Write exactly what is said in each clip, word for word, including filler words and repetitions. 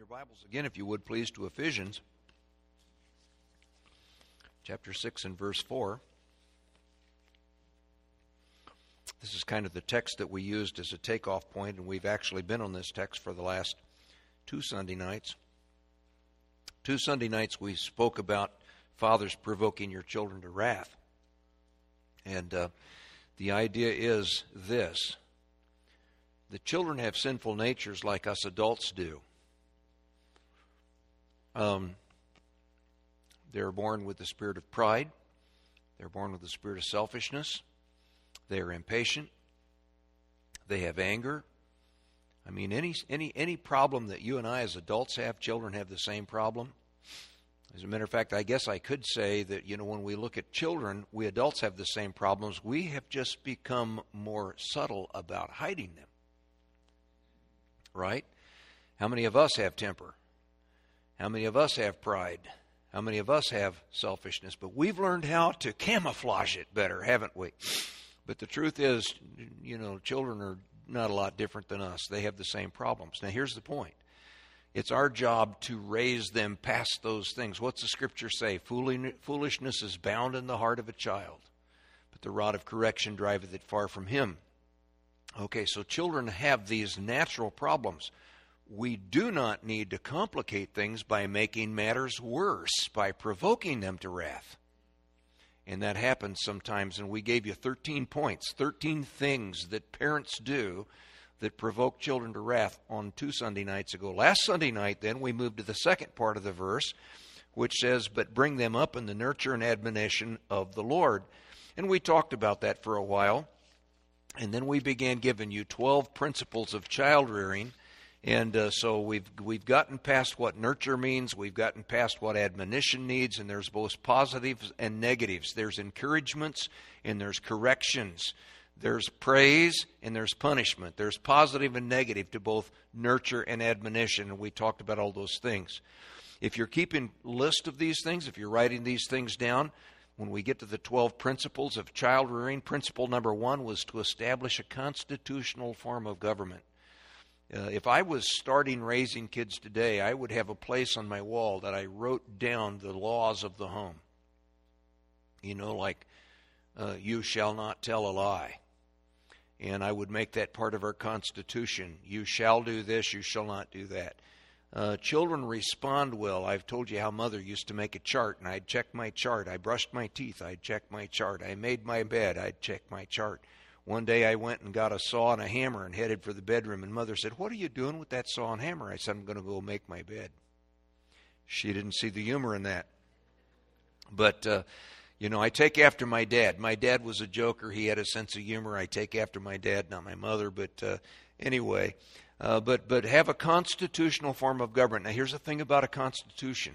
Bibles again, if you would, please, to Ephesians chapter six and verse four. This is kind of the text that we used as a takeoff point, and we've actually been on this text for the last two Sunday nights. Two Sunday nights we spoke about fathers provoking your children to wrath. And uh, the idea is this: the children have sinful natures like us adults do. Um, they're born with the spirit of pride. They're born with the spirit of selfishness. They are impatient. They have anger. I mean, any any any problem that you and I as adults have, children have the same problem. As a matter of fact, I guess I could say that, you know, when we look at children, we adults have the same problems. We have just become more subtle about hiding them. Right? How many of us have temper? How many of us have pride? How many of us have selfishness? But we've learned how to camouflage it better, haven't we? But the truth is, you know, children are not a lot different than us. They have the same problems. Now, here's the point. It's our job to raise them past those things. What's the Scripture say? Foolishness is bound in the heart of a child, but the rod of correction driveth it far from him. Okay, so children have these natural problems. We do not need to complicate things by making matters worse, by provoking them to wrath. And that happens sometimes, and we gave you thirteen points, thirteen things that parents do that provoke children to wrath on two Sunday nights ago. Last Sunday night, then, we moved to the second part of the verse, which says, "But bring them up in the nurture and admonition of the Lord." And we talked about that for a while. And then we began giving you twelve principles of child rearing. And uh, so we've we've gotten past what nurture means. We've gotten past what admonition needs. And there's both positives and negatives. There's encouragements and there's corrections. There's praise and there's punishment. There's positive and negative to both nurture and admonition. And we talked about all those things. If you're keeping a list of these things, if you're writing these things down, when we get to the twelve principles of child rearing, principle number one was to establish a constitutional form of government. Uh, if I was starting raising kids today, I would have a place on my wall that I wrote down the laws of the home. You know, like, uh, you shall not tell a lie. And I would make that part of our Constitution. You shall do this, you shall not do that. Uh, children respond well. I've told you how Mother used to make a chart, and I'd check my chart. I brushed my teeth, I'd check my chart. I made my bed, I'd check my chart. One day I went and got a saw and a hammer and headed for the bedroom, and Mother said, "What are you doing with that saw and hammer?" I said, "I'm going to go make my bed." She didn't see the humor in that. But, uh, you know, I take after my dad. My dad was a joker. He had a sense of humor. I take after my dad, not my mother, but uh, anyway. Uh, but but have a constitutional form of government. Now, here's the thing about a constitution.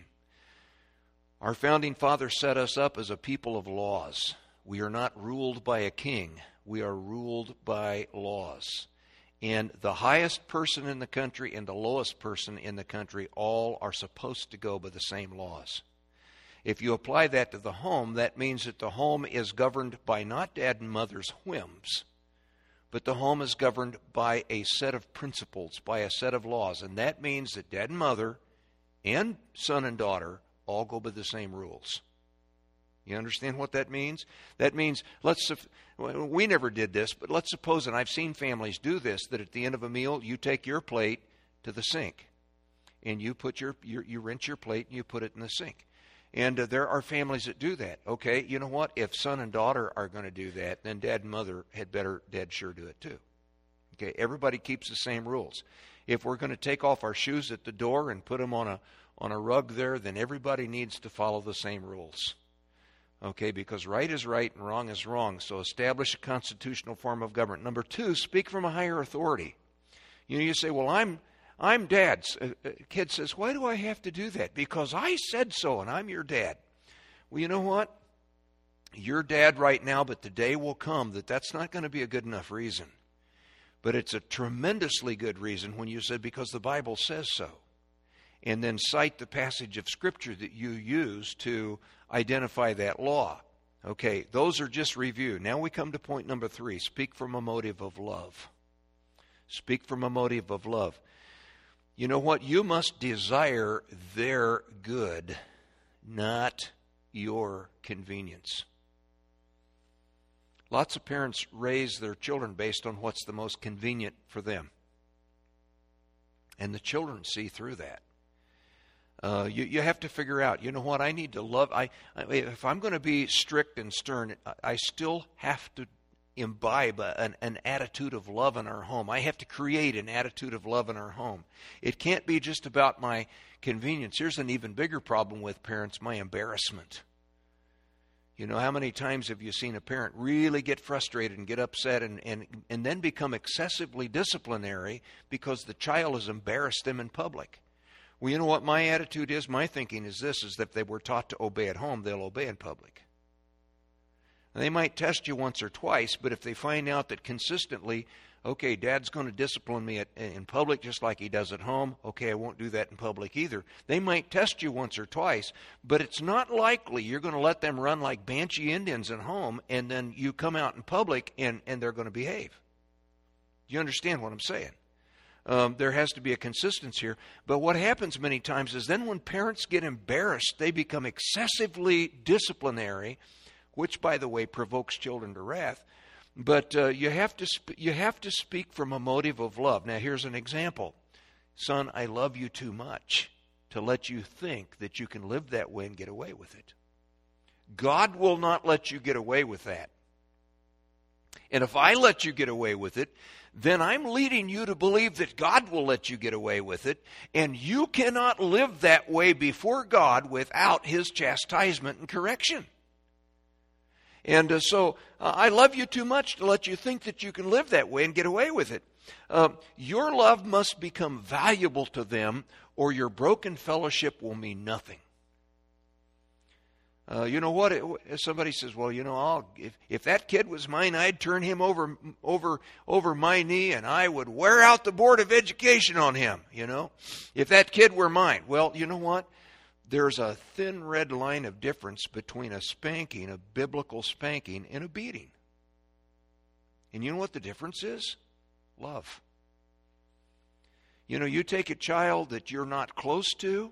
Our founding fathers set us up as a people of laws. We are not ruled by a king. We are ruled by laws. And the highest person in the country and the lowest person in the country all are supposed to go by the same laws. If you apply that to the home, that means that the home is governed by not dad and mother's whims, but the home is governed by a set of principles, by a set of laws. And that means that dad and mother and son and daughter all go by the same rules. You understand what that means? That means, let's, we never did this, but let's suppose, and I've seen families do this, that at the end of a meal, you take your plate to the sink. And you put your, your you rinse your plate and you put it in the sink. And uh, there are families that do that. Okay, you know what? If son and daughter are going to do that, then dad and mother had better dad sure do it too. Okay, everybody keeps the same rules. If we're going to take off our shoes at the door and put them on a on a rug there, then everybody needs to follow the same rules. Okay, because right is right and wrong is wrong. So establish a constitutional form of government. Number two, speak from a higher authority. You know, you say, well, I'm I'm dad. A kid says, why do I have to do that? Because I said so, and I'm your dad. Well, you know what? You're dad right now, but the day will come that that's not going to be a good enough reason. But it's a tremendously good reason when you said, because the Bible says so. And then cite the passage of Scripture that you use to identify that law. Okay, those are just review. Now we come to point number three. Speak from a motive of love. Speak from a motive of love. You know what? You must desire their good, not your convenience. Lots of parents raise their children based on what's the most convenient for them. And the children see through that. Uh, you, you have to figure out, you know what, I need to love, I, I if I'm going to be strict and stern, I, I still have to imbibe a, an, an attitude of love in our home. I have to create an attitude of love in our home. It can't be just about my convenience. Here's an even bigger problem with parents, my embarrassment. You know, how many times have you seen a parent really get frustrated and get upset and, and, and then become excessively disciplinary because the child has embarrassed them in public? Well, you know what my attitude is? My thinking is this, is that if they were taught to obey at home, they'll obey in public. And they might test you once or twice, but if they find out that consistently, okay, Dad's going to discipline me at, in public just like he does at home, okay, I won't do that in public either. They might test you once or twice, but it's not likely you're going to let them run like Banshee Indians at home and then you come out in public and, and they're going to behave. Do you understand what I'm saying? Um, there has to be a consistency here. But what happens many times is then when parents get embarrassed, they become excessively disciplinary, which, by the way, provokes children to wrath. But uh, you have to sp- you have to speak from a motive of love. Now, here's an example. Son, I love you too much to let you think that you can live that way and get away with it. God will not let you get away with that. And if I let you get away with it, then I'm leading you to believe that God will let you get away with it, and you cannot live that way before God without His chastisement and correction. And uh, so uh, I love you too much to let you think that you can live that way and get away with it. Uh, your love must become valuable to them, or your broken fellowship will mean nothing. Uh, you know what? It, somebody says, "Well, you know, I'll, if if that kid was mine, I'd turn him over over over my knee, and I would wear out the Board of Education on him." You know, if that kid were mine. Well, you know what? There's a thin red line of difference between a spanking, a biblical spanking, and a beating. And you know what the difference is? Love. You know, you take a child that you're not close to,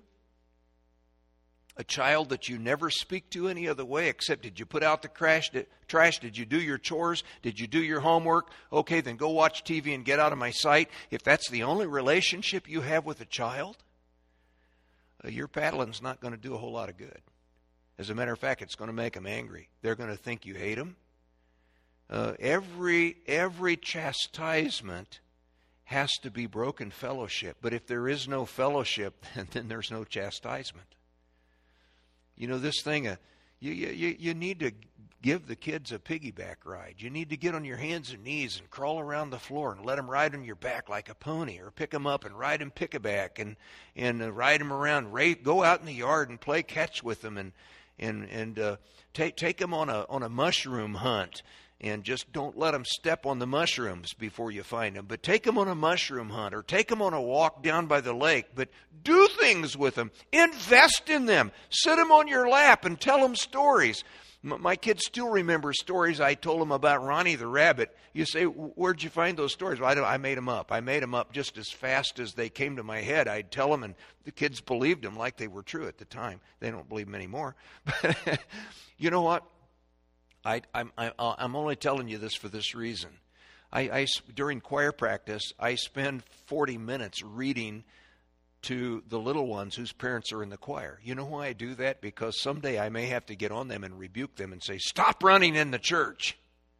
a child that you never speak to any other way except, did you put out the trash? Did, trash? Did you do your chores? Did you do your homework? Okay, then go watch T V and get out of my sight. If that's the only relationship you have with a child, uh, your paddling's not going to do a whole lot of good. As a matter of fact, it's going to make them angry. They're going to think you hate them. Uh, every every chastisement has to be broken fellowship. But if there is no fellowship, then, then there's no chastisement. You know, this thing, uh, you, you, you need to give the kids a piggyback ride. You need to get on your hands and knees and crawl around the floor and let them ride on your back like a pony, or pick them up and ride them pickaback and, and uh, ride them around. Ra- go out in the yard and play catch with them, and and, and uh, take, take them on a, on a mushroom hunt. And just don't let them step on the mushrooms before you find them. But take them on a mushroom hunt, or take them on a walk down by the lake. But do things with them. Invest in them. Sit them on your lap and tell them stories. M- my kids still remember stories I told them about Ronnie the rabbit. You say, where'd you find those stories? Well, I, don't, I made them up. I made them up just as fast as they came to my head. I'd tell them, and the kids believed them like they were true at the time. They don't believe them anymore. But you know what? I, I'm, I'm only telling you this for this reason. I, I, during choir practice, I spend forty minutes reading to the little ones whose parents are in the choir. You know why I do that? Because someday I may have to get on them and rebuke them and say, "Stop running in the church."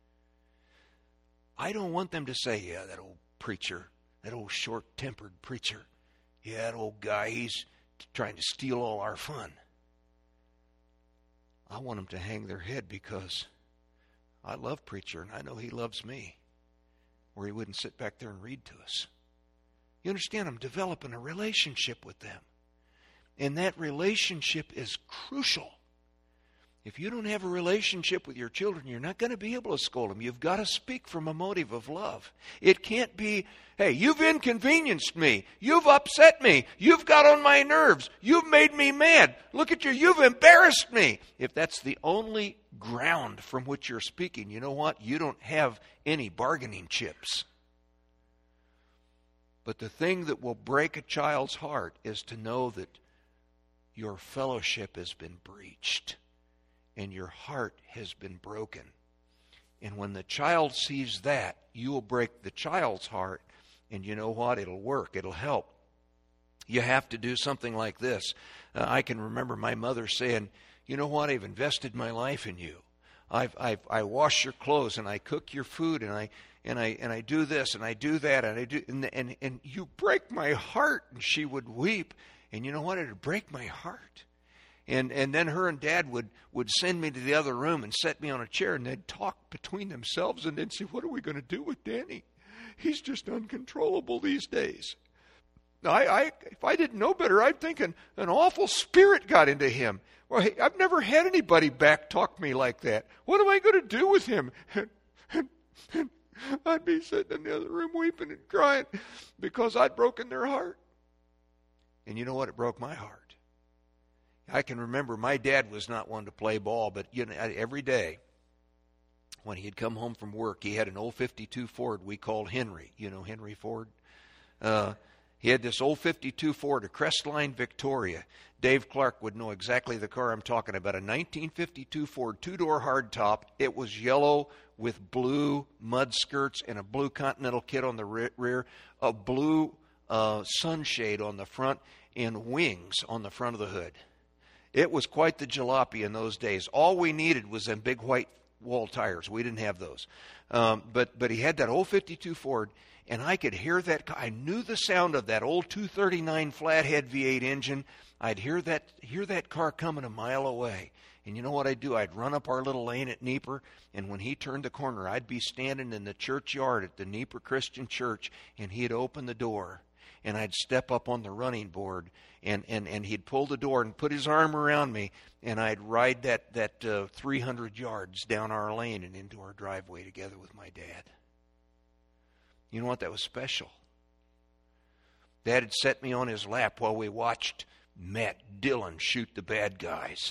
I don't want them to say, "Yeah, that old preacher, that old short-tempered preacher, yeah, that old guy, he's trying to steal all our fun." I want them to hang their head, because I love preacher, and I know he loves me, or he wouldn't sit back there and read to us. You understand? I'm developing a relationship with them. And that relationship is crucial. If you don't have a relationship with your children, you're not going to be able to scold them. You've got to speak from a motive of love. It can't be, "Hey, you've inconvenienced me. You've upset me. You've got on my nerves. You've made me mad. Look at you. You've embarrassed me." If that's the only ground from which you're speaking, you know what? You don't have any bargaining chips. But the thing that will break a child's heart is to know that your fellowship has been breached and your heart has been broken. And when the child sees that, you will break the child's heart, and you know what? It'll work. It'll help. You have to do something like this. Uh, I can remember my mother saying, you know what? I've invested my life in you. I've, I've, I wash your clothes, and I cook your food, and I and I and I do this, and I do that, and I do, and and, and you break my heart. And she would weep, and you know what? It'd break my heart. And and then her and Dad would, would send me to the other room and set me on a chair, and they'd talk between themselves, and they'd say, what are we going to do with Danny? He's just uncontrollable these days. Now, I, I if I didn't know better, I'd think an, an awful spirit got into him. Well, hey, I've never had anybody back talk me like that. What am I going to do with him? And, and, and I'd be sitting in the other room weeping and crying because I'd broken their heart. And you know what? It broke my heart. I can remember my dad was not one to play ball, but you know, every day when he'd come home from work, he had an old fifty-two Ford we called Henry. You know Henry Ford? Uh, he had this old fifty-two Ford, a Crestline Victoria. Dave Clark would know exactly the car I'm talking about. A nineteen fifty-two Ford, two-door hardtop. It was yellow with blue mud skirts and a blue Continental kit on the rear, a blue uh, sunshade on the front, and wings on the front of the hood. It was quite the jalopy in those days. All we needed was them big white wall tires. We didn't have those. Um, but but he had that old fifty-two Ford, and I could hear that. I knew the sound of that old two thirty-nine flathead V eight engine. I'd hear that hear that car coming a mile away. And you know what I'd do? I'd run up our little lane at Nieper, and when he turned the corner, I'd be standing in the churchyard at the Nieper Christian Church, and he'd open the door. And I'd step up on the running board, and, and, and he'd pull the door and put his arm around me, and I'd ride that, that uh, three hundred yards down our lane and into our driveway together with my dad. You know what? That was special. Dad had set me on his lap while we watched Matt Dillon shoot the bad guys.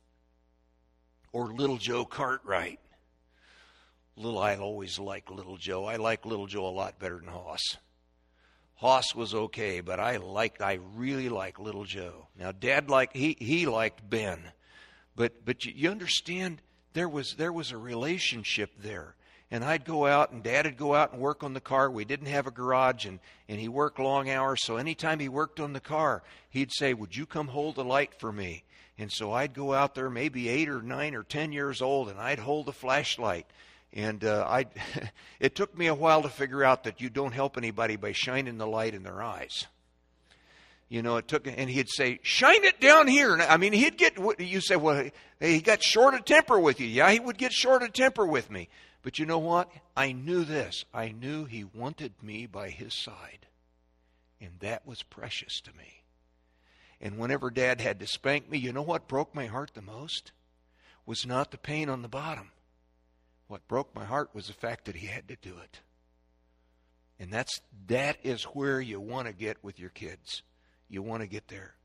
Or Little Joe Cartwright. Little, I always liked Little Joe. I like Little Joe a lot better than Hoss. Hoss was okay, but I liked, I really liked Little Joe. Now, Dad liked, he he liked Ben, but but you, you understand there was there was a relationship there. And I'd go out, and Dad would go out and work on the car. We didn't have a garage, and and he worked long hours. So anytime he worked on the car, he'd say, "Would you come hold the light for me?" And so I'd go out there, maybe eight or nine or ten years old, and I'd hold the flashlight. And uh, I, it took me a while to figure out that you don't help anybody by shining the light in their eyes. You know, it took, and he'd say, "Shine it down here." And I mean, he'd get, you say, well, he got short of temper with you. Yeah, he would get short of temper with me. But you know what? I knew this. I knew he wanted me by his side. And that was precious to me. And whenever Dad had to spank me, you know what broke my heart the most? Was not the pain on the bottom. What broke my heart was the fact that he had to do it. And that's that is where you want to get with your kids. You want to get there.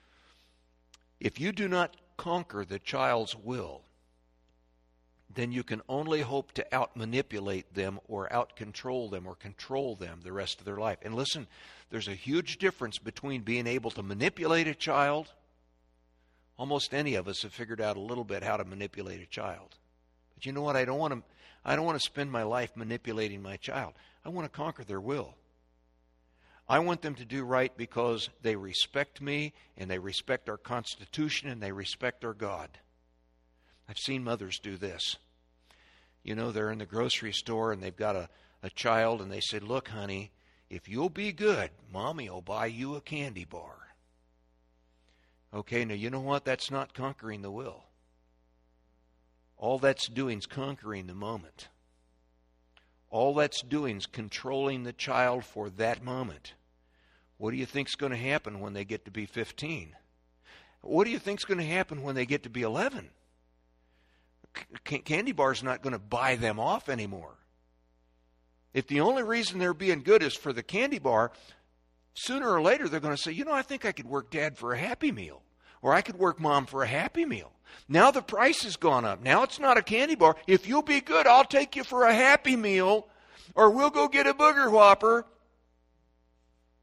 If you do not conquer the child's will, then you can only hope to out-manipulate them or out-control them or control them the rest of their life. And listen, there's a huge difference between being able to manipulate a child. Almost any of us have figured out a little bit how to manipulate a child. But you know what? I don't want to I don't want to spend my life manipulating my child. I want to conquer their will. I want them to do right because they respect me and they respect our Constitution and they respect our God. I've seen mothers do this. You know, they're in the grocery store and they've got a, a child and they said, "Look, honey, if you'll be good, Mommy will buy you a candy bar." Okay, now you know what? That's not conquering the will. All that's doing is conquering the moment. All that's doing is controlling the child for that moment. What do you think is going to happen when they get to be fifteen? What do you think is going to happen when they get to be eleven? C- candy bar's not going to buy them off anymore. If the only reason they're being good is for the candy bar, sooner or later they're going to say, "You know, I think I could work Dad for a Happy Meal. Or I could work Mom for a Happy Meal. Now the price has gone up. Now it's not a candy bar. If you'll be good, I'll take you for a Happy Meal. Or we'll go get a Booger Whopper."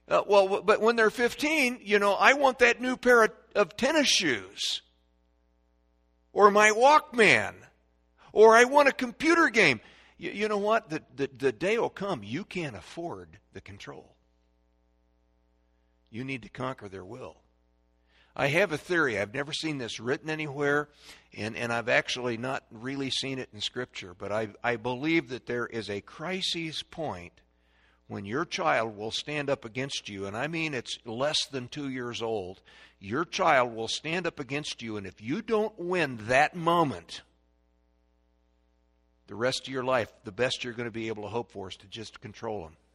Uh, well, but when they're fifteen, you know, I want that new pair of, of tennis shoes. Or my Walkman. Or I want a computer game. You, you know what? The, the, the day will come, you can't afford the control. You need to conquer their will. I have a theory. I've never seen this written anywhere, and, and I've actually not really seen it in Scripture, but I, I believe that there is a crisis point when your child will stand up against you, and I mean it's less than two years old. Your child will stand up against you, and if you don't win that moment, the rest of your life, the best you're going to be able to hope for is to just control them.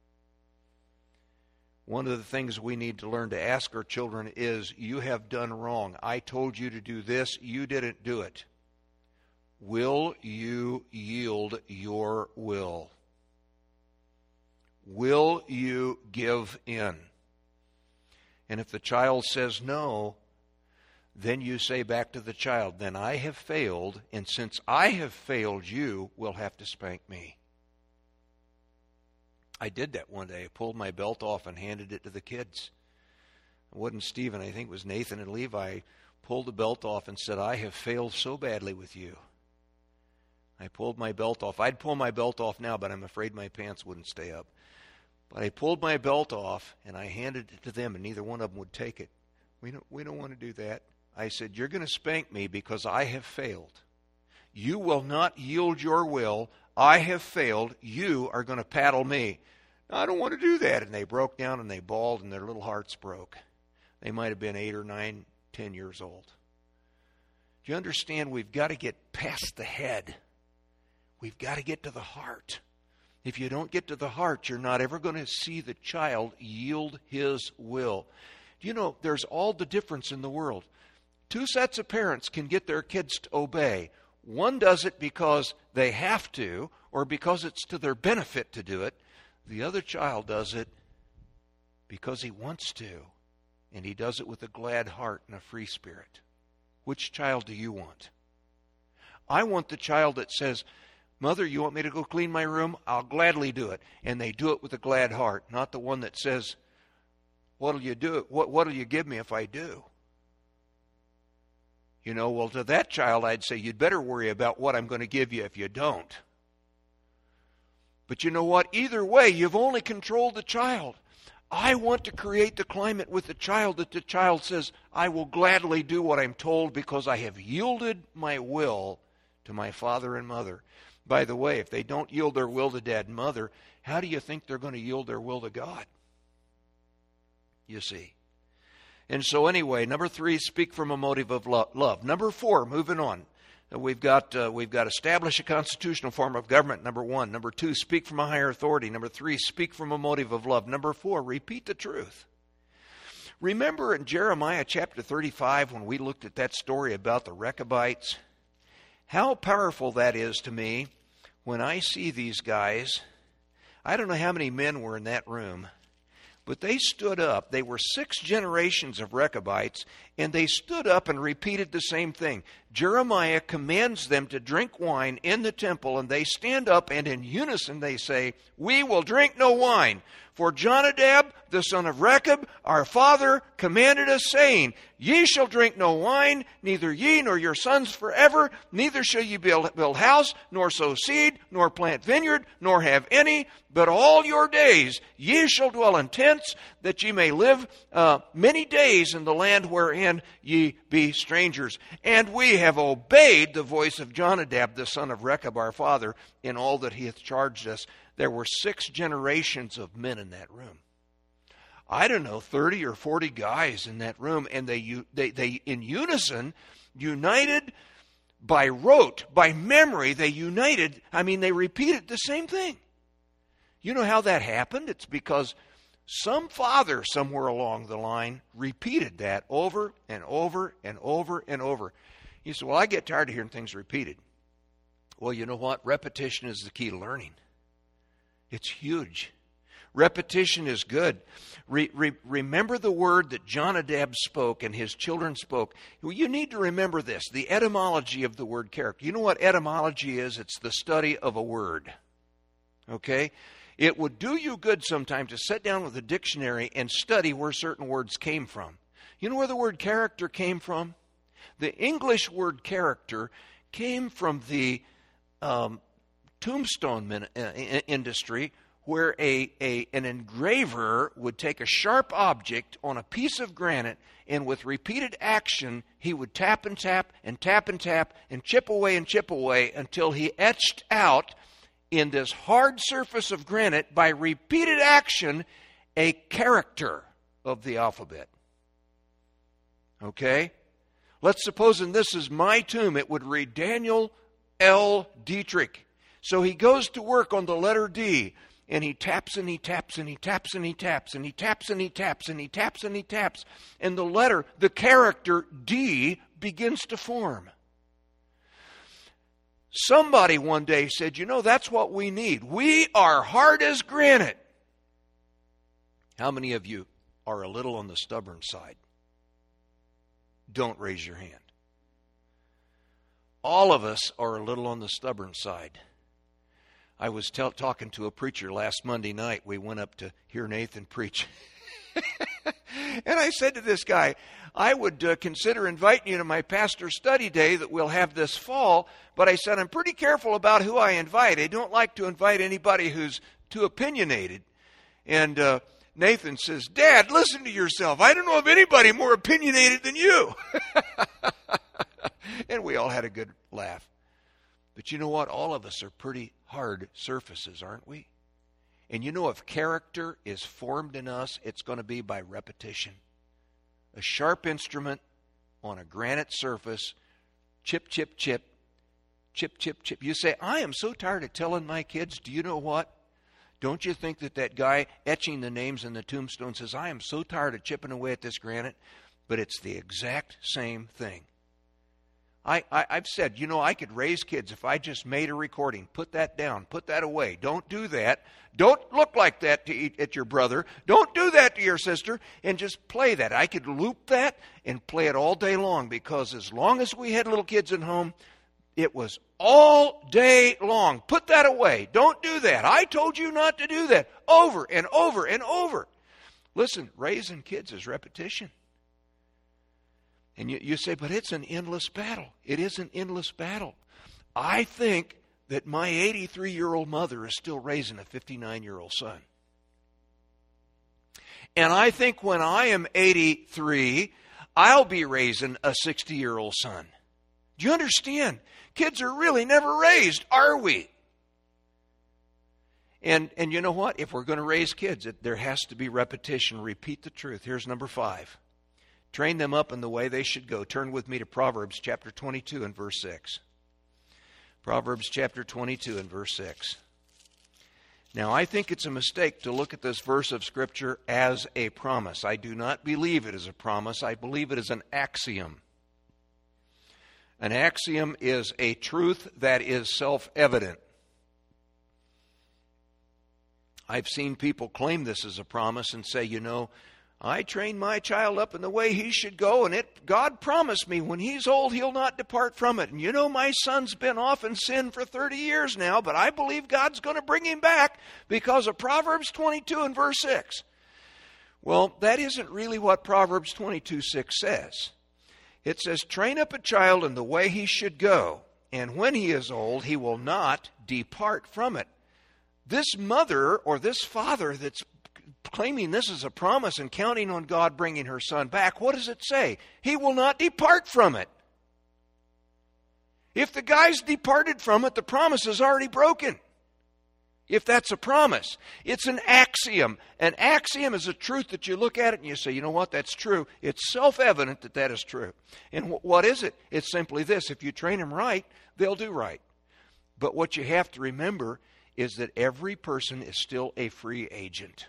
One of the things we need to learn to ask our children is, you have done wrong. I told you to do this. You didn't do it. Will you yield your will? Will you give in? And if the child says no, then you say back to the child, then I have failed, and since I have failed, you will have to spank me. I did that one day. I pulled my belt off and handed it to the kids. It wasn't Stephen, I think it was Nathan and Levi. Pulled the belt off and said, I have failed so badly with you. I pulled my belt off. I'd pull my belt off now, but I'm afraid my pants wouldn't stay up. But I pulled my belt off, and I handed it to them, and neither one of them would take it. We don't, we don't want to do that. I said, you're going to spank me because I have failed. You will not yield your will. I have failed. You are going to paddle me. No, I don't want to do that. And they broke down, and they bawled, and their little hearts broke. They might have been eight or nine, ten years old. Do you understand? We've got to get past the head. We've got to get to the heart. If you don't get to the heart, you're not ever going to see the child yield his will. Do you know, there's all the difference in the world. Two sets of parents can get their kids to obey. One does it because they have to, or because it's to their benefit to do it. The other child does it because he wants to, and he does it with a glad heart and a free spirit. Which child do you want? I want the child that says, Mother, you want me to go clean my room? I'll gladly do it. And they do it with a glad heart, not the one that says, what'll you do? What, what'll you give me if I do? You know, well, to that child, I'd say, you'd better worry about what I'm going to give you if you don't. But you know what? Either way, you've only controlled the child. I want to create the climate with the child that the child says, I will gladly do what I'm told because I have yielded my will to my father and mother. By the way, if they don't yield their will to dad and mother, how do you think they're going to yield their will to God? You see. And so anyway, number three, speak from a motive of love. Number four, moving on. We've got uh, we've got establish a constitutional form of government, number one. Number two, speak from a higher authority. Number three, speak from a motive of love. Number four, repeat the truth. Remember in Jeremiah chapter thirty-five when we looked at that story about the Rechabites? How powerful that is to me when I see these guys. I don't know how many men were in that room, but they stood up. They were six generations of Rechabites, and they stood up and repeated the same thing. Jeremiah commands them to drink wine in the temple, and they stand up, and in unison they say, we will drink no wine. For Jonadab, the son of Rechab, our father, commanded us, saying, ye shall drink no wine, neither ye nor your sons forever, neither shall ye build, build house, nor sow seed, nor plant vineyard, nor have any, but all your days ye shall dwell in tents, that ye may live uh, many days in the land wherein ye be strangers. And we have obeyed the voice of Jonadab, the son of Rechab, our father, in all that he hath charged us. There were six generations of men in that room. I don't know, thirty or forty guys in that room, and they, they, they in unison, united by rote, by memory, they united. I mean, they repeated the same thing. You know how that happened? It's because some father somewhere along the line repeated that over and over and over and over. You say, well, I get tired of hearing things repeated. Well, you know what? Repetition is the key to learning. It's huge. Repetition is good. Re- re- remember the word that Jonadab spoke and his children spoke. Well, you need to remember this, the etymology of the word character. You know what etymology is? It's the study of a word. Okay? It would do you good sometime to sit down with a dictionary and study where certain words came from. You know where the word character came from? The English word character came from the um, tombstone min- uh, industry, where a, a an engraver would take a sharp object on a piece of granite, and with repeated action, he would tap and tap and tap and tap and chip away and chip away until he etched out in this hard surface of granite, by repeated action, a character of the alphabet. Okay? Let's suppose, and this is my tomb, it would read Daniel L. Dietrich. So he goes to work on the letter D, and he taps and he taps and he taps and he taps and he taps and he taps and he taps and he taps, and the letter, the character D, begins to form. Somebody one day said, you know, that's what we need. We are hard as granite. How many of you are a little on the stubborn side? Don't raise your hand. All of us are a little on the stubborn side. I was tell, talking to a preacher last Monday night. We went up to hear Nathan preach. And I said to this guy, I would uh, consider inviting you to my pastor's study day that we'll have this fall, but I said, I'm pretty careful about who I invite. I don't like to invite anybody who's too opinionated. And uh, Nathan says, Dad, listen to yourself. I don't know of anybody more opinionated than you. And we all had a good laugh. But you know what? All of us are pretty hard surfaces, aren't we? And you know, if character is formed in us, it's going to be by repetition. A sharp instrument on a granite surface, chip, chip, chip, chip, chip, chip. You say, I am so tired of telling my kids, do you know what? Don't you think that that guy etching the names in the tombstone says, I am so tired of chipping away at this granite? But it's the exact same thing. I, I, I've said, you know, I could raise kids if I just made a recording. Put that down. Put that away. Don't do that. Don't look like that to eat at your brother. Don't do that to your sister. And just play that. I could loop that and play it all day long, because as long as we had little kids at home, it was all day long. Put that away. Don't do that. I told you not to do that. Over and over and over. Listen, raising kids is repetition. And you, you say, but it's an endless battle. It is an endless battle. I think that my eighty-three-year-old mother is still raising a fifty-nine-year-old son. And I think when I am eighty-three, I'll be raising a sixty-year-old son. Do you understand? Kids are really never raised, are we? And, and you know what? If we're going to raise kids, it, there has to be repetition. Repeat the truth. Here's number five. Train them up in the way they should go. Turn with me to Proverbs chapter twenty-two and verse six. Proverbs chapter twenty-two and verse six. Now, I think it's a mistake to look at this verse of Scripture as a promise. I do not believe it is a promise. I believe it is an axiom. An axiom is a truth that is self-evident. I've seen people claim this as a promise and say, you know, I trained my child up in the way he should go, and it God promised me when he's old he'll not depart from it. And you know, my son's been off in sin for thirty years now, but I believe God's going to bring him back because of Proverbs twenty-two and verse six. Well, that isn't really what Proverbs twenty-two six says. It says, train up a child in the way he should go, and when he is old he will not depart from it. This mother or this father that's claiming this is a promise and counting on God bringing her son back, what does it say? He will not depart from it. If the guy's departed from it, the promise is already broken. If that's a promise. It's an axiom. An axiom is a truth that you look at it and you say, you know what, that's true. It's self-evident that that is true. And wh- what is it? It's simply this. If you train them right, they'll do right. But what you have to remember is that every person is still a free agent.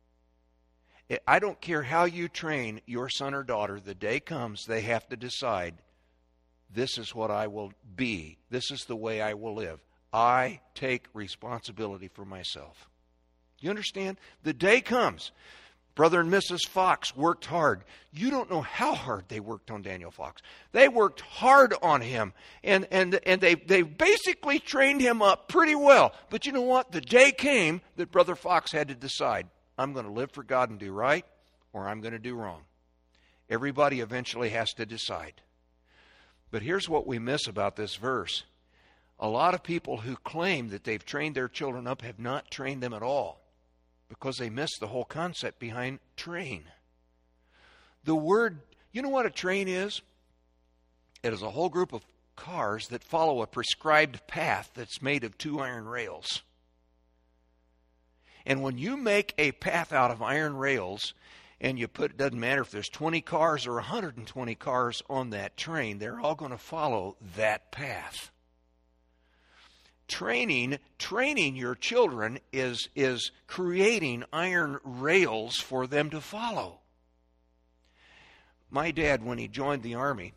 I don't care how you train your son or daughter, the day comes they have to decide, this is what I will be. This is the way I will live. I take responsibility for myself. You understand? The day comes. Brother and Missus Fox worked hard. You don't know how hard they worked on Daniel Fox. They worked hard on him, and, and, and they, they basically trained him up pretty well. But you know what? The day came that Brother Fox had to decide, I'm going to live for God and do right, or I'm going to do wrong. Everybody eventually has to decide. But here's what we miss about this verse. A lot of people who claim that they've trained their children up have not trained them at all, because they miss the whole concept behind train. The word, you know what a train is? It is a whole group of cars that follow a prescribed path that's made of two iron rails. And when you make a path out of iron rails, and you put, it doesn't matter if there's twenty cars or one hundred twenty cars on that train, they're all going to follow that path. Training, training your children is, is creating iron rails for them to follow. My dad, when he joined the Army,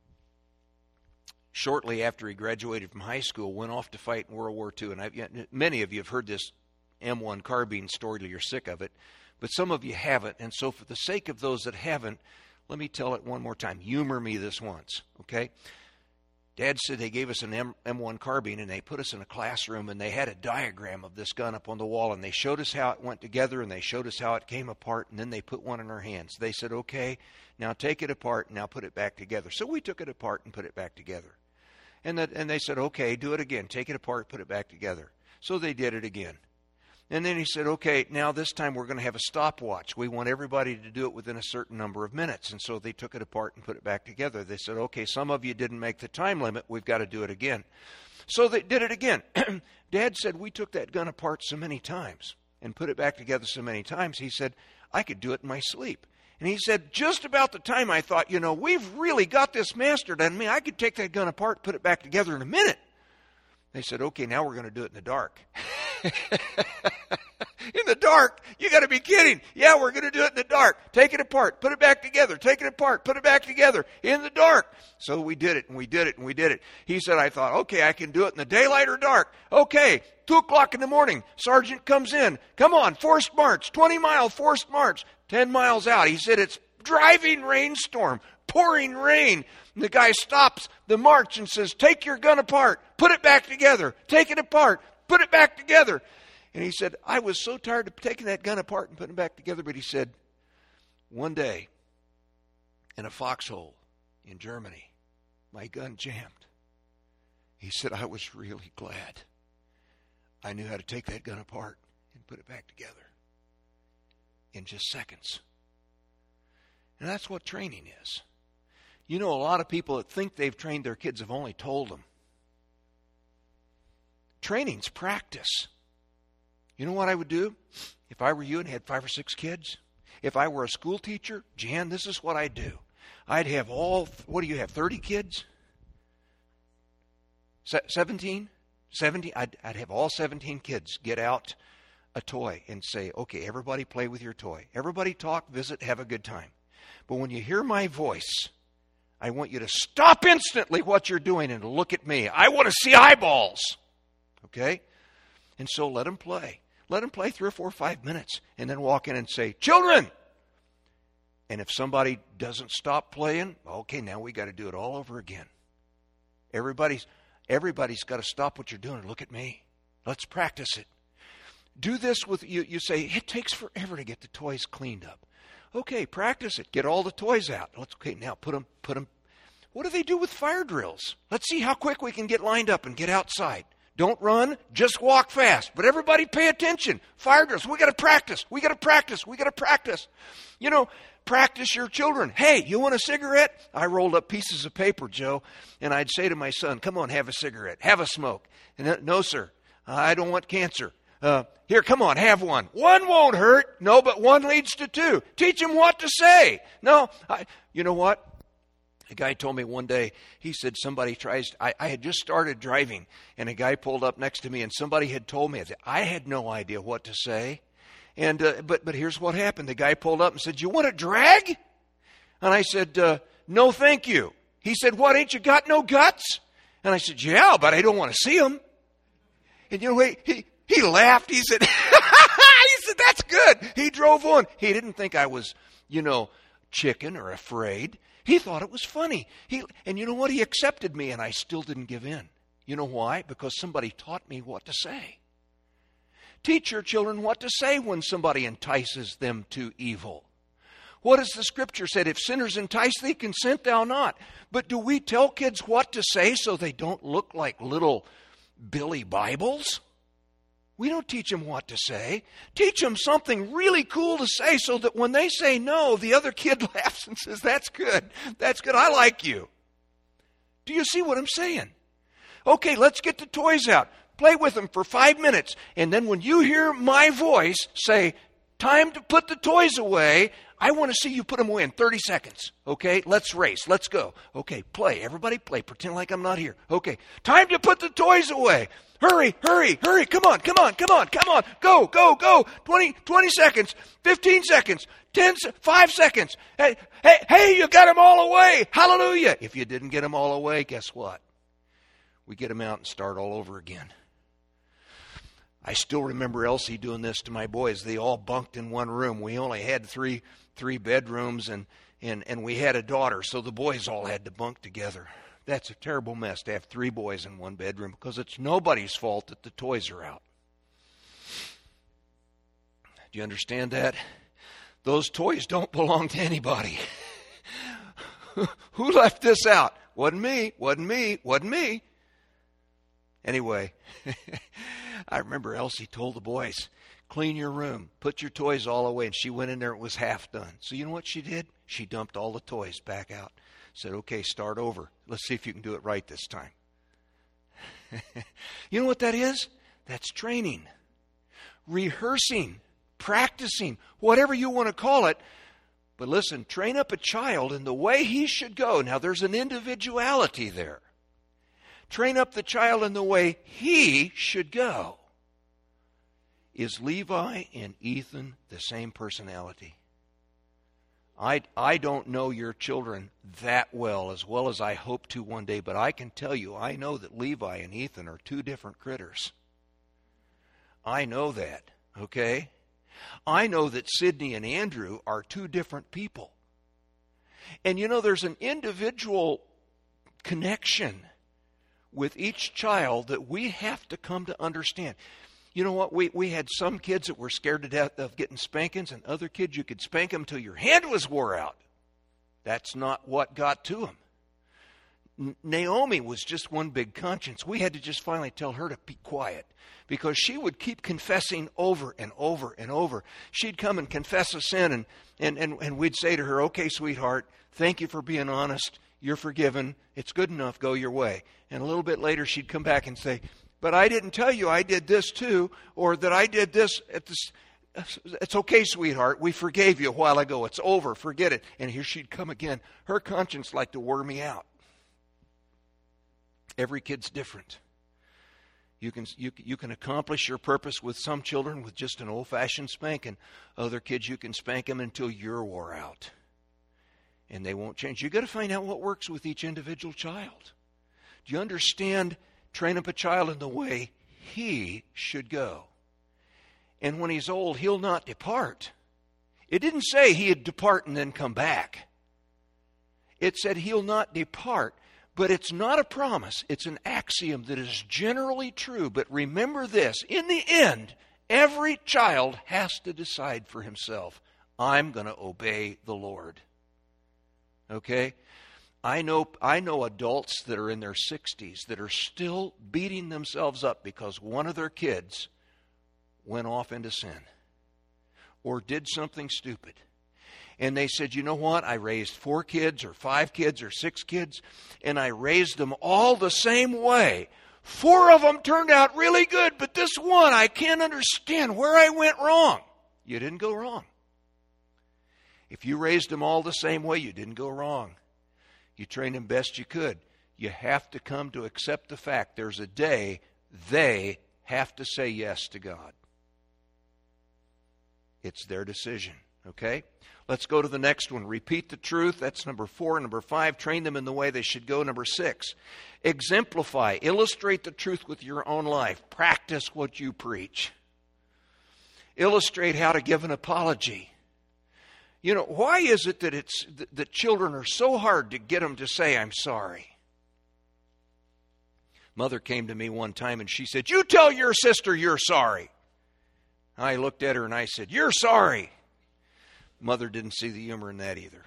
shortly after he graduated from high school, went off to fight in World War Two. And I've, many of you have heard this M one carbine story till you're sick of it, but some of you haven't. And so for the sake of those that haven't, let me tell it one more time. Humor me this once, okay? Dad said they gave us an M, M1 carbine, and they put us in a classroom, and they had a diagram of this gun up on the wall, and they showed us how it went together, and they showed us how it came apart, and then they put one in our hands. They said, okay, now take it apart, and now put it back together. So we took it apart and put it back together. And, that, and they said, okay, do it again. Take it apart, put it back together. So they did it again. And then he said, okay, now this time we're going to have a stopwatch. We want everybody to do it within a certain number of minutes. And so they took it apart and put it back together. They said, okay, some of you didn't make the time limit. We've got to do it again. So they did it again. Dad said, we took that gun apart so many times and put it back together so many times. He said, I could do it in my sleep. And he said, just about the time I thought, you know, we've really got this mastered. I mean, I could take that gun apart, put it back together in a minute. They said, okay, now we're going to do it in the dark. In the dark? You got to be kidding. Yeah, we're going to do it in the dark. Take it apart. Put it back together. Take it apart. Put it back together in the dark. So we did it, and we did it, and we did it. He said, I thought, okay, I can do it in the daylight or dark. Okay, two o'clock in the morning. Sergeant comes in. Come on, forced march. twenty mile forced march. ten miles out. He said, it's driving rainstorm. Pouring rain. And the guy stops the march and says, take your gun apart. Put it back together. Take it apart. Put it back together. And he said, I was so tired of taking that gun apart and putting it back together. But he said, one day, in a foxhole in Germany, my gun jammed. He said, I was really glad I knew how to take that gun apart and put it back together in just seconds. And that's what training is. You know, a lot of people that think they've trained their kids have only told them. Training's practice. You know what I would do if I were you and had five or six kids? If I were a school teacher, Jan, this is what I'd do. I'd have all, what do you have, thirty kids? seventeen? seventeen? I'd, I'd have all seventeen kids get out a toy and say, okay, everybody play with your toy. Everybody talk, visit, have a good time. But when you hear my voice, I want you to stop instantly what you're doing and look at me. I want to see eyeballs. Okay? And so let them play. Let them play three or four or five minutes and then walk in and say, children! And if somebody doesn't stop playing, okay, now we got to do it all over again. Everybody's, everybody's got to stop what you're doing and look at me. Let's practice it. Do this with, you, you say, it takes forever to get the toys cleaned up. Okay, practice it. Get all the toys out. Let's, okay, now put them, put them. What do they do with fire drills? Let's see how quick we can get lined up and get outside. Don't run, just walk fast. But everybody pay attention. Fire drills, we got to practice. We got to practice. We got to practice. You know, practice your children. Hey, you want a cigarette? I rolled up pieces of paper, Joe, and I'd say to my son, come on, have a cigarette. Have a smoke. And no, sir, I don't want cancer. Uh, here, come on, have one. One won't hurt. No, but one leads to two. Teach him what to say. No, I, you know what? A guy told me one day, he said somebody tries, to, I, I had just started driving, and a guy pulled up next to me, and somebody had told me, I had no idea what to say. And uh, but but here's what happened. The guy pulled up and said, you want a drag? And I said, uh, no, thank you. He said, what, ain't you got no guts? And I said, yeah, but I don't want to see them. And you know, he, he, he laughed. He said, he said, that's good. He drove on. He didn't think I was, you know, chicken or afraid. He thought it was funny. He, and you know what? He accepted me, and I still didn't give in. You know why? Because somebody taught me what to say. Teach your children what to say when somebody entices them to evil. What does the Scripture say? If sinners entice thee, consent thou not. But do we tell kids what to say so they don't look like little Billy Bibles? We don't teach them what to say. Teach them something really cool to say so that when they say no, the other kid laughs and says, that's good. That's good. I like you. Do you see what I'm saying? Okay, let's get the toys out. Play with them for five minutes. And then when you hear my voice say, time to put the toys away, I want to see you put them away in thirty seconds. Okay, let's race. Let's go. Okay, play. Everybody play. Pretend like I'm not here. Okay, time to put the toys away. Hurry, hurry, hurry. Come on, come on, come on, come on. Go, go, go. twenty, twenty seconds, fifteen seconds, ten, five seconds. Hey, hey, hey, you got them all away. Hallelujah. If you didn't get them all away, guess what? We get them out and start all over again. I still remember Elsie doing this to my boys. They all bunked in one room. We only had three three bedrooms, and, and, and we had a daughter, so the boys all had to bunk together. That's a terrible mess to have three boys in one bedroom, because it's nobody's fault that the toys are out. Do you understand that? Those toys don't belong to anybody. Who left this out? Wasn't me, wasn't me, wasn't me. Anyway, I remember Elsie told the boys, clean your room, put your toys all away. And she went in there, it was half done. So you know what she did? She dumped all the toys back out. Said, okay, start over. Let's see if you can do it right this time. You know what that is? That's training, rehearsing, practicing, whatever you want to call it. But listen, train up a child in the way he should go. Now, there's an individuality there. Train up the child in the way he should go. Is Levi and Ethan the same personality? I, I don't know your children that well, as well as I hope to one day, but I can tell you, I know that Levi and Ethan are two different critters. I know that, okay? I know that Sydney and Andrew are two different people. And you know, there's an individual connection with each child that we have to come to understand. You know what? We, we had some kids that were scared to death of getting spankings, and other kids you could spank them till your hand was wore out. That's not what got to them. N- Naomi was just one big conscience. We had to just finally tell her to be quiet, because she would keep confessing over and over and over. She'd come and confess a sin, and, and, and, and we'd say to her, okay, sweetheart, thank you for being honest. You're forgiven. It's good enough. Go your way. And a little bit later, she'd come back and say, but I didn't tell you I did this too, or that I did this at this. It's okay, sweetheart. We forgave you a while ago. It's over. Forget it. And here she'd come again. Her conscience liked to wear me out. Every kid's different. You can you, you can accomplish your purpose with some children with just an old-fashioned spanking. Other kids, you can spank them until you're wore out, and they won't change. You've got to find out what works with each individual child. Do you understand? Train up a child in the way he should go. And when he's old, he'll not depart. It didn't say he'd depart and then come back. It said he'll not depart. But it's not a promise. It's an axiom that is generally true. But remember this, in the end, every child has to decide for himself, I'm going to obey the Lord. Okay? I know I know adults that are in their sixties that are still beating themselves up because one of their kids went off into sin or did something stupid. And they said, you know what? I raised four kids or five kids or six kids, and I raised them all the same way. Four of them turned out really good, but this one, I can't understand where I went wrong. You didn't go wrong. If you raised them all the same way, you didn't go wrong. You trained them best you could. You have to come to accept the fact there's a day they have to say yes to God. It's their decision, okay? Let's go to the next one. Repeat the truth. That's number four. Number five, train them in the way they should go. Number six, exemplify. Illustrate the truth with your own life. Practice what you preach. illustrate how to give an apology. You know, why is it that it's that children are so hard to get them to say, I'm sorry? Mother came to me one time and she said, you tell your sister you're sorry. I looked at her and I said, you're sorry. Mother didn't see the humor in that either.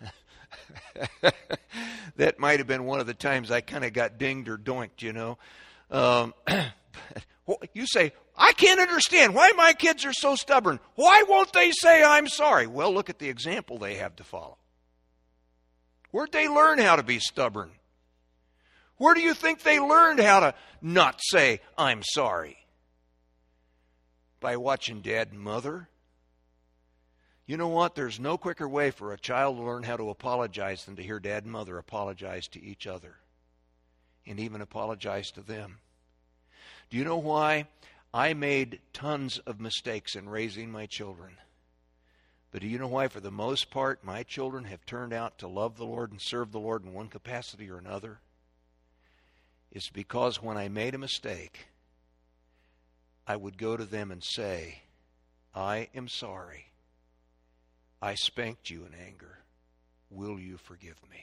That might have been one of the times I kind of got dinged or doinked, you know. Um, you say, I can't understand why my kids are so stubborn. Why won't they say I'm sorry? Well, look at the example they have to follow. Where'd they learn how to be stubborn? Where do you think they learned how to not say I'm sorry? By watching Dad and Mother. You know what? There's no quicker way for a child to learn how to apologize than to hear Dad and Mother apologize to each other. And even apologize to them. Do you know why? I made tons of mistakes in raising my children. But do you know why? For the most part, my children have turned out to love the Lord and serve the Lord in one capacity or another. It's because when I made a mistake, I would go to them and say, I am sorry. I spanked you in anger. Will you forgive me?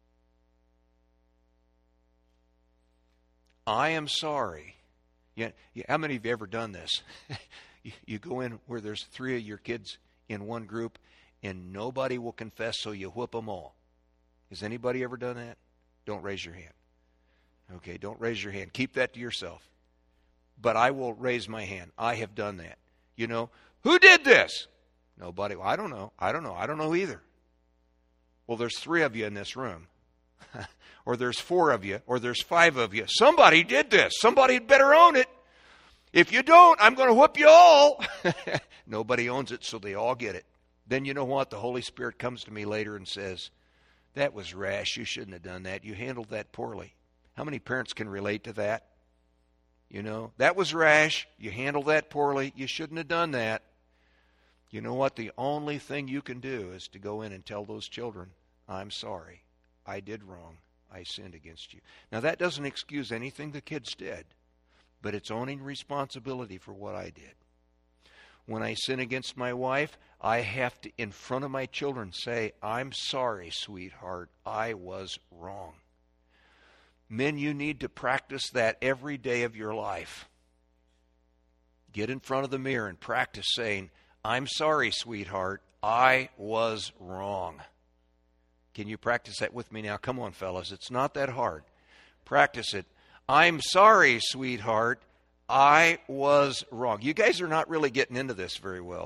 I am sorry. Yeah, yeah, how many of you ever done this? you, you go in where there's three of your kids in one group and nobody will confess, so you whoop them all. Has anybody ever done that? Don't raise your hand. Okay, don't raise your hand. Keep that to yourself. But I will raise my hand. I have done that. You know, who did this? Nobody. Well, I don't know. I don't know. I don't know either. Well, there's three of you in this room. Or there's four of you. Or there's five of you. Somebody did this. Somebody had better own it. If you don't, I'm going to whoop you all. Nobody owns it, so they all get it. Then you know what? The Holy Spirit comes to me later and says, that was rash. You shouldn't have done that. You handled that poorly. How many parents can relate to that? You know, that was rash. You handled that poorly. You shouldn't have done that. You know what? The only thing you can do is to go in and tell those children, I'm sorry. I did wrong. I sinned against you. Now, that doesn't excuse anything the kids did, but it's owning responsibility for what I did. When I sin against my wife, I have to, in front of my children, say, I'm sorry, sweetheart. I was wrong. Men, you need to practice that every day of your life. Get in front of the mirror and practice saying, I'm sorry, sweetheart. I was wrong. Can you practice that with me now? Come on, fellas. It's not that hard. Practice it. I'm sorry, sweetheart. I was wrong. You guys are not really getting into this very well.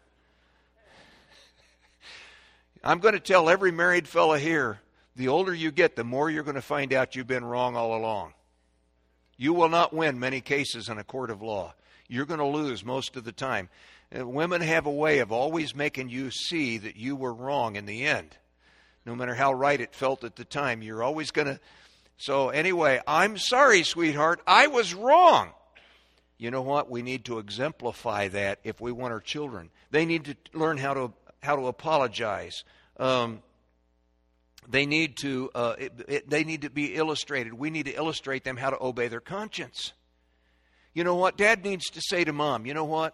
I'm going to tell every married fella here, the older you get, the more you're going to find out you've been wrong all along. You will not win many cases in a court of law. You're going to lose most of the time. And women have a way of always making you see that you were wrong in the end. No matter how right it felt at the time, you're always going to... So anyway, I'm sorry, sweetheart. I was wrong. You know what? We need to exemplify that if we want our children. They need to learn how to how to apologize. Um, they need to uh, it, it, they need to be illustrated. We need to illustrate them how to obey their conscience. You know what? Dad needs to say to Mom, you know what?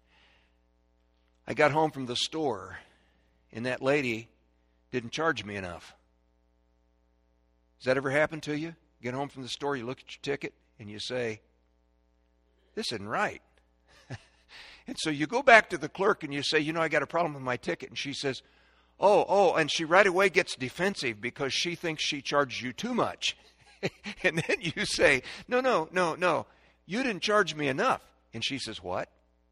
I got home from the store, and that lady didn't charge me enough. Has that ever happened to you? Get home from the store, you look at your ticket, and you say, this isn't right. And so you go back to the clerk and you say, you know, I got a problem with my ticket. And she says, oh, oh, and she right away gets defensive because she thinks she charged you too much. And then you say, no, no, no, no, you didn't charge me enough. And she says, what?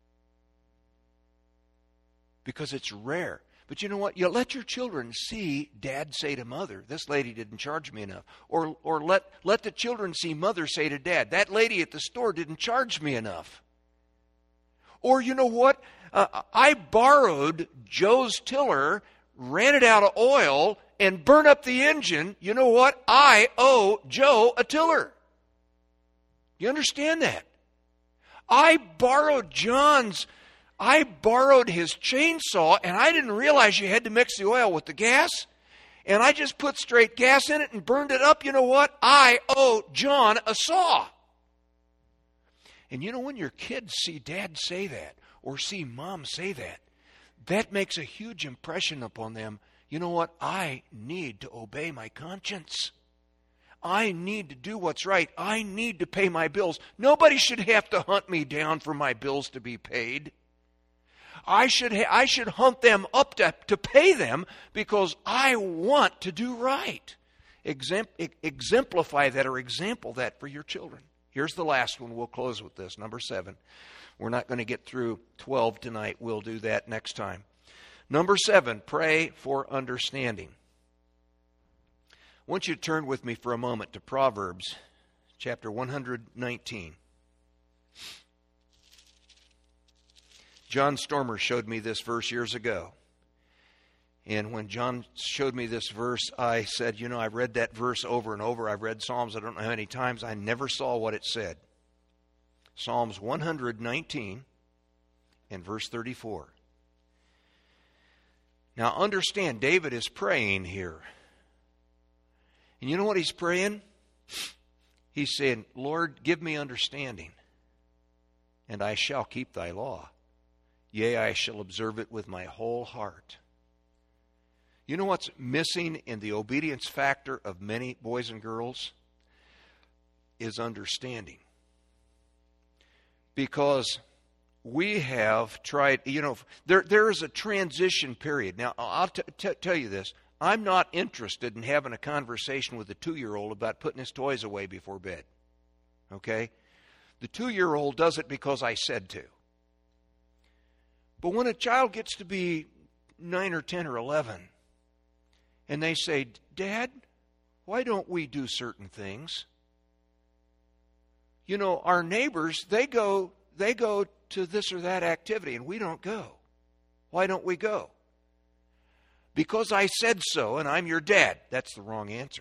Because it's rare. But you know what? You let your children see Dad say to Mother, this lady didn't charge me enough. Or or let, let the children see Mother say to Dad, that lady at the store didn't charge me enough. Or you know what? Uh, I borrowed Joe's tiller, ran it out of oil, and burned up the engine. You know what? I owe Joe a tiller. You understand that? I borrowed John's I borrowed his chainsaw, and I didn't realize you had to mix the oil with the gas. And I just put straight gas in it and burned it up. You know what? I owe John a saw. And you know, when your kids see Dad say that, or see mom say that, that makes a huge impression upon them. You know what? I need to obey my conscience. I need to do what's right. I need to pay my bills. Nobody should have to hunt me down for my bills to be paid. I should ha- I should hunt them up to, to pay them because I want to do right. Exempl- exemplify that or example that for your children. Here's the last one. We'll close with this. Number seven. We're not going to get through twelve tonight. We'll do that next time. Number seven, pray for understanding. I want you to turn with me for a moment to Proverbs chapter one hundred nineteen. John Stormer showed me this verse years ago. And when John showed me this verse, I said, you know, I've read that verse over and over. I've read Psalms I don't know how many times. I never saw what it said. Psalms one hundred nineteen and verse thirty-four. Now understand, David is praying here. And you know what he's praying? He's saying, Lord, give me understanding, and I shall keep thy law. Yea, I shall observe it with my whole heart. You know what's missing in the obedience factor of many boys and girls? Is understanding. Because we have tried, you know, there there is a transition period. Now, I'll t- t- tell you this. I'm not interested in having a conversation with a two-year-old about putting his toys away before bed. Okay? The two-year-old does it because I said to. But when a child gets to be nine or ten or eleven, and they say, Dad, why don't we do certain things? You know, our neighbors, they go they go to this or that activity, and we don't go. Why don't we go? Because I said so, and I'm your dad. That's the wrong answer.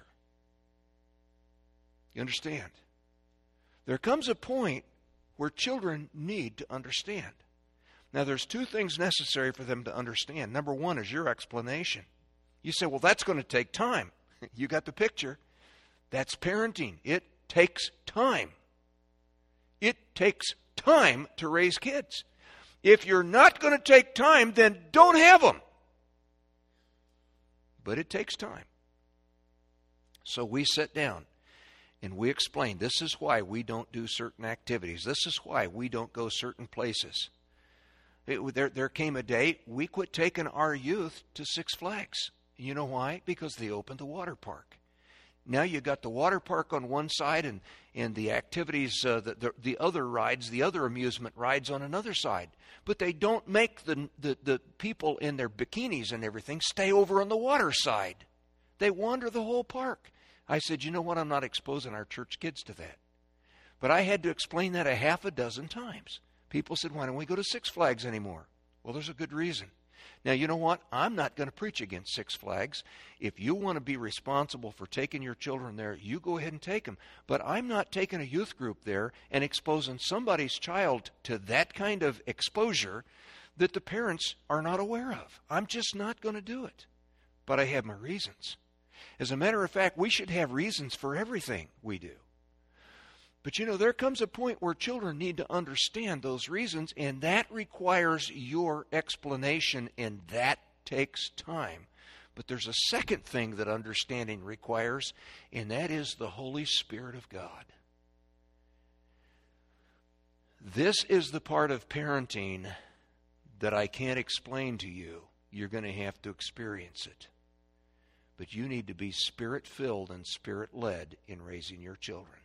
You understand? There comes a point where children need to understand. Now, there's two things necessary for them to understand. Number one is your explanation. You say, well, that's going to take time. You got the picture. That's parenting. It takes time. It takes time to raise kids. If you're not going to take time, then don't have them. But it takes time. So we sit down and we explain, this is why we don't do certain activities. This is why we don't go certain places. It, there, there came a day we quit taking our youth to Six Flags. You know why? Because they opened the water park. Now you got the water park on one side and, and the activities, uh, the, the, the other rides, the other amusement rides on another side. But they don't make the, the, the people in their bikinis and everything stay over on the water side. They wander the whole park. I said, you know what? I'm not exposing our church kids to that. But I had to explain that a half a dozen times. People said, why don't we go to Six Flags anymore? Well, there's a good reason. Now, you know what? I'm not going to preach against Six Flags. If you want to be responsible for taking your children there, you go ahead and take them. But I'm not taking a youth group there and exposing somebody's child to that kind of exposure that the parents are not aware of. I'm just not going to do it. But I have my reasons. As a matter of fact, we should have reasons for everything we do. But you know, there comes a point where children need to understand those reasons, and that requires your explanation, and that takes time. But there's a second thing that understanding requires, and that is the Holy Spirit of God. This is the part of parenting that I can't explain to you. You're going to have to experience it. But you need to be Spirit-filled and Spirit-led in raising your children.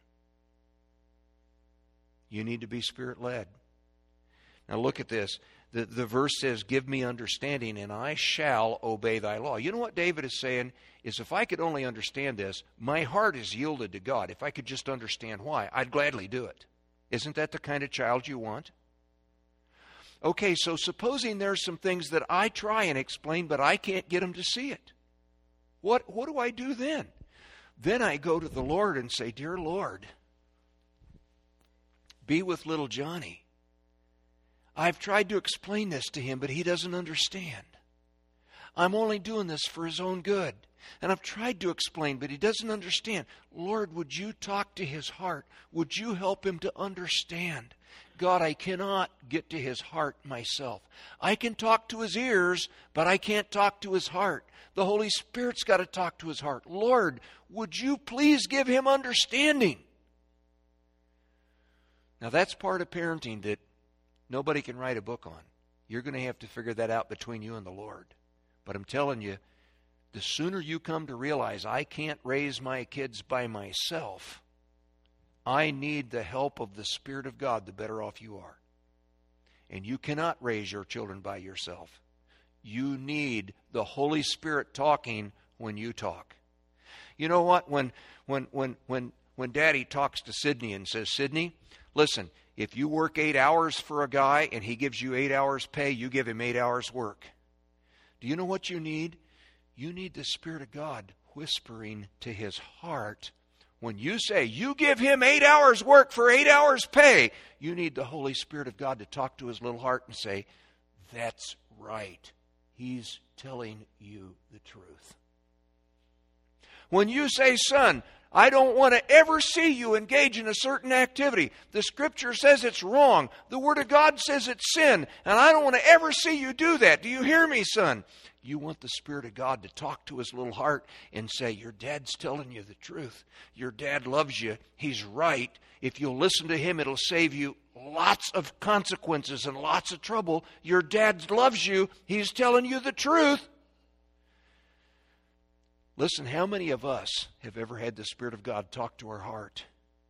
You need to be Spirit-led. Now look at this. The, the verse says, give me understanding, and I shall obey thy law. You know what David is saying? Is if I could only understand this, my heart is yielded to God. If I could just understand why, I'd gladly do it. Isn't that the kind of child you want? Okay, so supposing there's some things that I try and explain, but I can't get them to see it. What, what do I do then? Then I go to the Lord and say, dear Lord, be with little Johnny. I've tried to explain this to him, but he doesn't understand. I'm only doing this for his own good. And I've tried to explain, but he doesn't understand. Lord, would you talk to his heart? Would you help him to understand? God, I cannot get to his heart myself. I can talk to his ears, but I can't talk to his heart. The Holy Spirit's got to talk to his heart. Lord, would you please give him understanding? Now that's part of parenting that nobody can write a book on. You're going to have to figure that out between you and the Lord. But I'm telling you, the sooner you come to realize I can't raise my kids by myself, I need the help of the Spirit of God, the better off you are. And you cannot raise your children by yourself. You need the Holy Spirit talking when you talk. You know what? When when when when when Daddy talks to Sydney and says, Sydney, listen, if you work eight hours for a guy and he gives you eight hours pay, you give him eight hours work. Do you know what you need? You need the Spirit of God whispering to his heart. When you say, you give him eight hours work for eight hours pay, you need the Holy Spirit of God to talk to his little heart and say, that's right. He's telling you the truth. When you say, son, I don't want to ever see you engage in a certain activity. The Scripture says it's wrong. The Word of God says it's sin. And I don't want to ever see you do that. Do you hear me, son? You want the Spirit of God to talk to his little heart and say, your dad's telling you the truth. Your dad loves you. He's right. If you'll listen to him, it'll save you lots of consequences and lots of trouble. Your dad loves you. He's telling you the truth. Listen, how many of us have ever had the Spirit of God talk to our heart?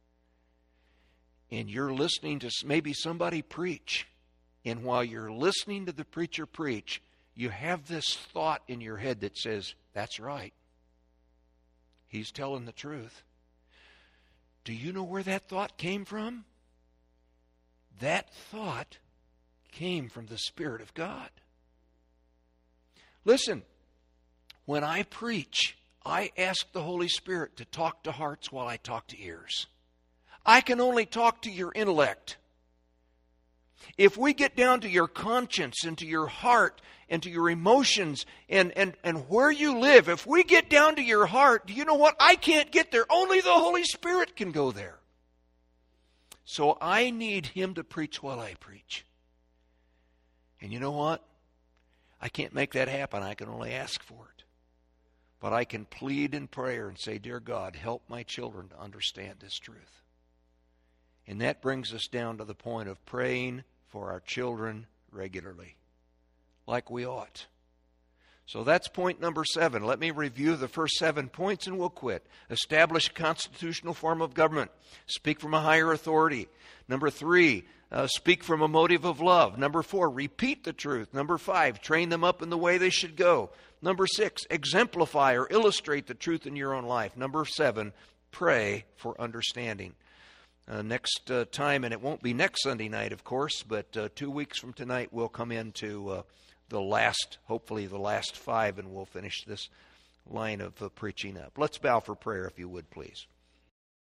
And you're listening to maybe somebody preach. And while you're listening to the preacher preach, you have this thought in your head that says, that's right. He's telling the truth. Do you know where that thought came from? That thought came from the Spirit of God. Listen, when I preach, I ask the Holy Spirit to talk to hearts while I talk to ears. I can only talk to your intellect. If we get down to your conscience and to your heart and to your emotions and, and, and where you live, if we get down to your heart, do you know what? I can't get there. Only the Holy Spirit can go there. So I need him to preach while I preach. And you know what? I can't make that happen. I can only ask for it. But I can plead in prayer and say, dear God, help my children to understand this truth. And that brings us down to the point of praying for our children regularly, like we ought. So that's point number seven. Let me review the first seven points and we'll quit. Establish a constitutional form of government. Speak from a higher authority. Number three, uh, speak from a motive of love. Number four, repeat the truth. Number five, train them up in the way they should go. Number six, exemplify or illustrate the truth in your own life. Number seven, pray for understanding. Uh, next uh, time, and it won't be next Sunday night, of course, but uh, two weeks from tonight, we'll come into uh, the last, hopefully the last five, and we'll finish this line of uh, preaching up. Let's bow for prayer, if you would, please.